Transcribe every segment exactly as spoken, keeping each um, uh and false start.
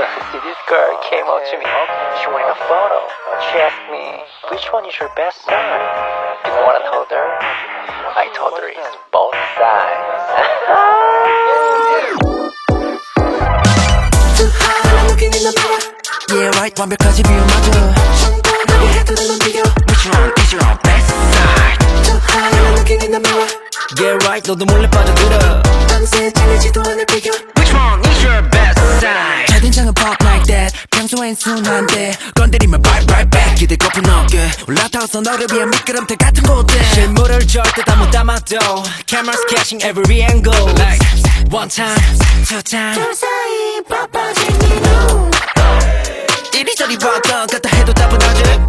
See, this girl came up to me. She wanted a photo. She asked me, which one is your best side? You know what I told her? I told her it's both sides. Too high, I'm looking in the mirror. Yeah right 완벽하지 비유 맞아 성공하게 해도 넌 비교. Which one is your best side? Too high, I'm looking in the mirror. Yeah right 너도 몰래 빠져들어 밤새 잘리지도 않을 비교. Which one is your best side? 첫인상은 pop like that 평소엔 순한데 건드리면 right right back 기대 거품 어깨 올라타서 너를 위한 미끄럼틀 같은 곳에 실물을 절대 다 못 담아도 Cameras catching every angle Like one time, two time 둘 사이 바빠진 네 눈. 이리저리 왔다 갔다 해도 답은 아직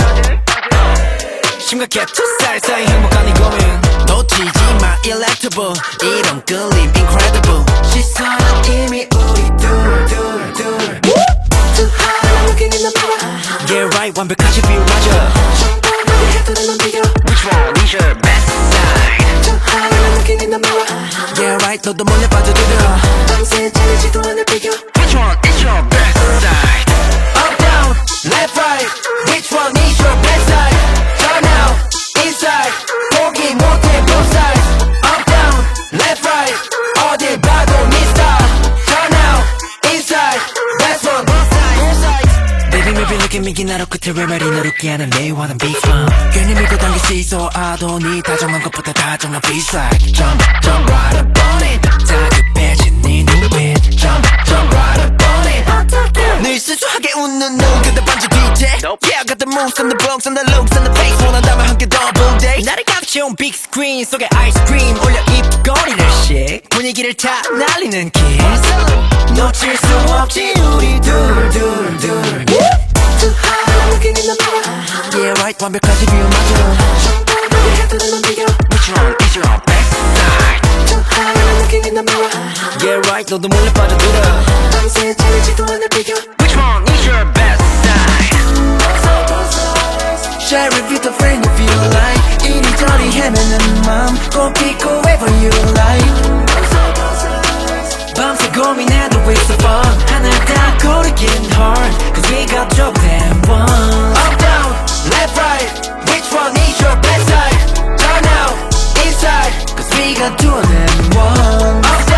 심각해 두 살 사이 행복한 이 고민 놓치지 마 electable 이런 끌림 incredible 시선은 이미 우리 둘둘둘 Too high, I'm looking in the mirror. Yeah right 완벽하지 비유 맞아 성공하게 해도 넌 비교. Which one is your best side? Too high, I'm looking in the mirror. Yeah right 너도 몰래 빠져들어 밤새 잘리지도 않을 비교. Which one is your best side? Up down left right Which one is your best side? Turn out inside 포기 못해 both sides Up down left right 어딜 봐도 네 style Turn out inside Best one both sides Baby maybe look at me 나로 끝에 왜 말이 너롭게 하는 내 원한 big fun 괜히 밀고 당겨 시소아도 네 다정한 것보다 다정한 B-side Jump jump right up on it 다급해진 네 눈빛 Jump jump right up on it 늘 수수하게 웃는 눈 근데 반지 뒤태 Yeah I got the moves and the books and the looks and the face 원한다면 함께 double date 나를 감춰온 big screen 속에 아이스크림 올려 입꼬리를 씩 분위기를 타 날리는 kiss 놓칠 수 없지 우리 둘둘둘 Too high, I'm looking in the mirror. Yeah right 완벽하지 비유 맞아 성공하게 해도 넌 비교. Which one is your best side? Too high, I'm looking in the mirror. Yeah right 너도 몰래 빠져들어 밤새 잘리지도 않을 비교. Which one is your best side? Share it with a friend if you like 이리저리 헤매는 맘 꼭 pick whoever you like 밤새 고민해도 it's so fun 하나 다 고르긴 hard Cause we got more than one Up down, left right Which one is your best side? Turn out, inside Cause we got two of them one Up